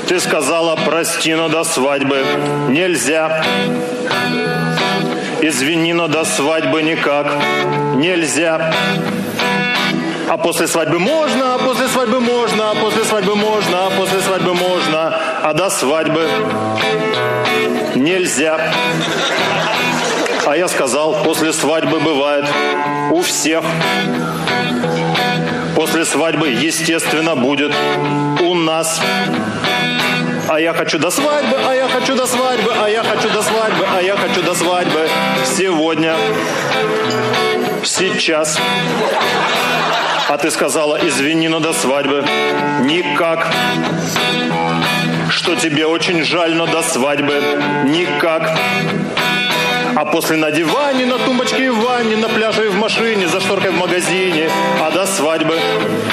Ты сказала, прости, но до свадьбы нельзя. Извини, но до свадьбы никак нельзя. А после свадьбы можно, а после свадьбы можно, а после свадьбы можно, а после свадьбы можно, а до свадьбы нельзя. А я сказал, после свадьбы бывает у всех. После свадьбы, естественно, будет у нас. А я хочу до свадьбы, а я хочу до свадьбы, а я хочу до свадьбы, а я хочу до свадьбы. Сегодня, сейчас. А ты сказала, извини, но до свадьбы никак. Что тебе очень жаль, но до свадьбы никак. А после на диване, на тумбочке и в ванне, на пляже и в машине, за шторкой в магазине. А до свадьбы